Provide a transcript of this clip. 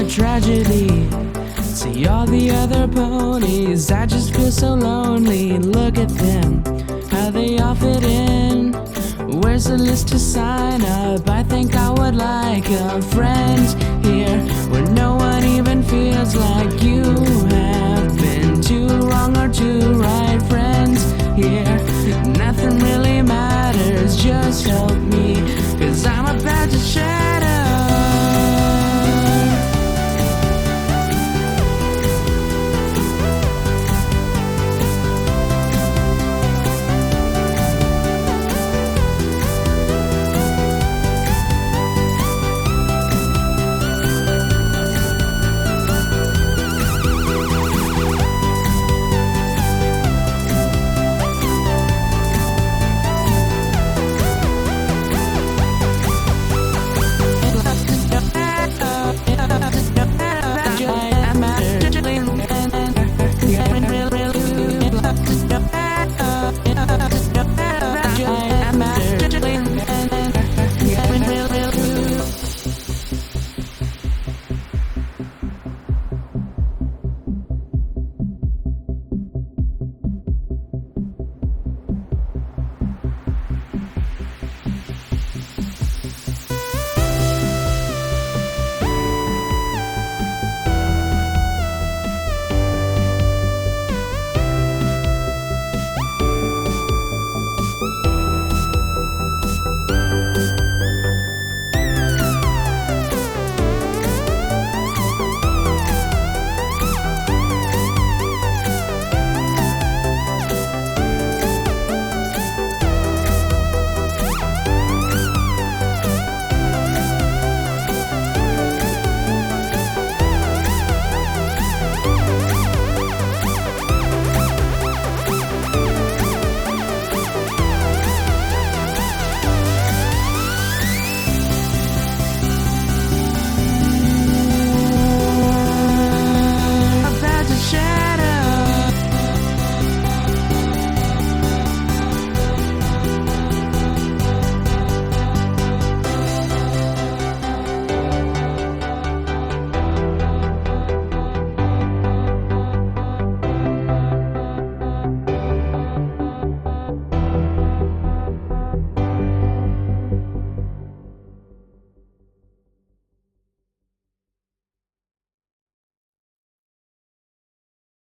a tragedy. See all the other ponies, I just feel so lonely. Look at them, how they all fit in. Where's the list to sign up? I think I would like a friend here, where no one even feels like you have been too wrong or too right. Friends here, nothing really matters, just help me, 'cause I'm about to share